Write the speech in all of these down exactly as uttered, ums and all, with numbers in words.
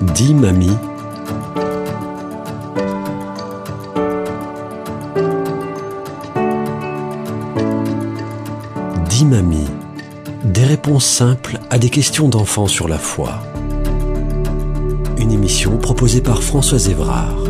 Dis mamie. Dis mamie. Des réponses simples à des questions d'enfants sur la foi. Une émission proposée par Françoise Évrard.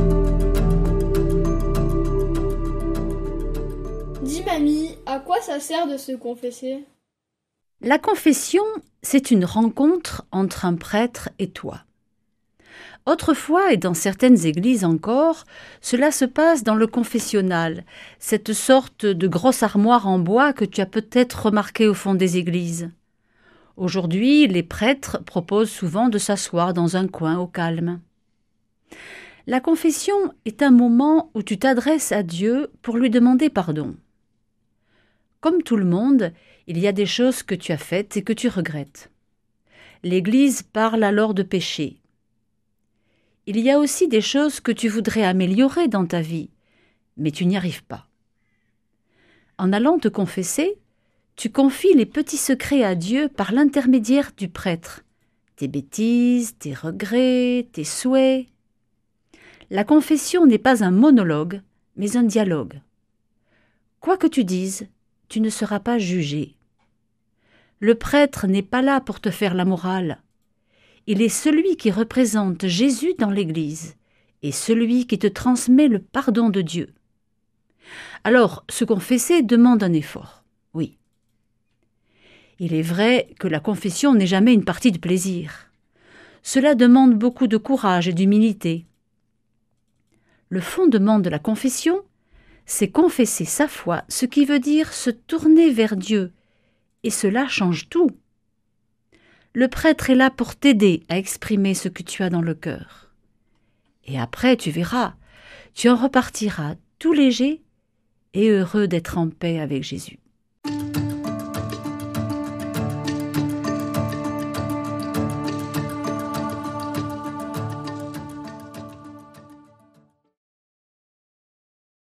Dis mamie, à quoi ça sert de se confesser ? La confession, c'est une rencontre entre un prêtre et toi. Autrefois, et dans certaines églises encore, cela se passe dans le confessionnal, cette sorte de grosse armoire en bois que tu as peut-être remarqué au fond des églises. Aujourd'hui, les prêtres proposent souvent de s'asseoir dans un coin au calme. La confession est un moment où tu t'adresses à Dieu pour lui demander pardon. Comme tout le monde, il y a des choses que tu as faites et que tu regrettes. L'Église parle alors de péché. Il y a aussi des choses que tu voudrais améliorer dans ta vie, mais tu n'y arrives pas. En allant te confesser, tu confies les petits secrets à Dieu par l'intermédiaire du prêtre, tes bêtises, tes regrets, tes souhaits. La confession n'est pas un monologue, mais un dialogue. Quoi que tu dises, tu ne seras pas jugé. Le prêtre n'est pas là pour te faire la morale. Il est celui qui représente Jésus dans l'Église et celui qui te transmet le pardon de Dieu. Alors, se confesser demande un effort, oui. Il est vrai que la confession n'est jamais une partie de plaisir. Cela demande beaucoup de courage et d'humilité. Le fondement de la confession, c'est confesser sa foi, ce qui veut dire se tourner vers Dieu, et cela change tout. Le prêtre est là pour t'aider à exprimer ce que tu as dans le cœur. Et après, tu verras, tu en repartiras tout léger et heureux d'être en paix avec Jésus.